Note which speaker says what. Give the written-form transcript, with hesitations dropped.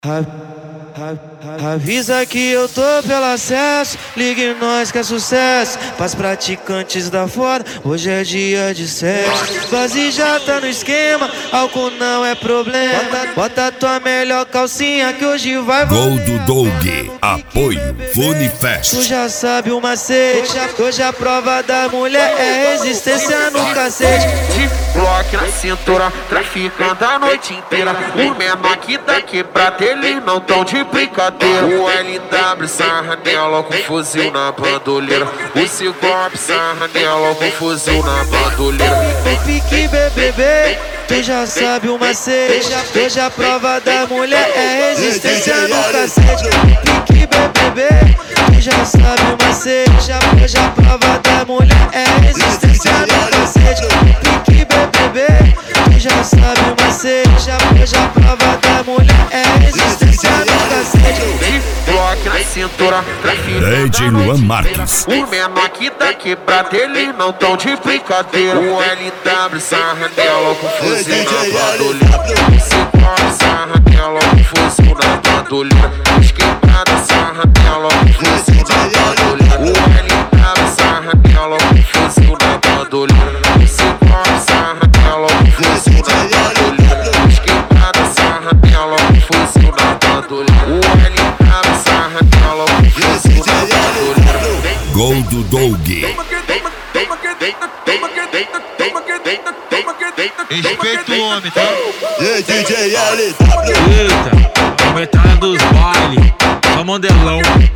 Speaker 1: Avisa que eu tô pelo acesso, ligue nós que é sucesso. Pras praticantes da fora, hoje é dia de sexo. Base já tá no esquema, álcool não é problema. Bota tua melhor calcinha que hoje vai
Speaker 2: Gol do Doug, apoio Funifest.
Speaker 1: Tu já sabe o macete, hoje a prova da mulher é resistência no cacete.
Speaker 3: De bloco na cintura, traficando a noite inteira. O menor que dá quebrada, eles não tão de brincadeira. O LW sarra nela com fuzil na bandoleira. O Ciclope sarra nela com fuzil na bandoleira.
Speaker 1: O pique BBB, tu já sabe o macete. Hoje a prova da mulher é resistência no cacete. Pique BBB, tu já sabe o macete. Hoje a prova da mulher é resistência no cacete. Pique BBB, tu já sabe o macete. Hoje a prova da mulher é resistência no cacete.
Speaker 3: De bloco na cintura,
Speaker 2: DJ Luan Marques.
Speaker 3: O menor que dá quebrada, eles não tão de brincadeira. O LW sarra nela com fuzil na bandoleira. O Ciclope sarra nela com fuzil na bandoleira. Os quebrados sarra nela com fuzil na bandoleira. O LW sarra nela com fuzil na bandoleira. O Ciclope sarra nela com fuzil na bandoleira. Os quebrados sarra nela com fuzil na bandoleira. O LW sarra nela com fuzil na bandoleira.
Speaker 2: Gol do Doug.
Speaker 4: Respeita o homem, tá?
Speaker 5: DJ LW.
Speaker 4: Eita, aumentada dos bailes, só modelão.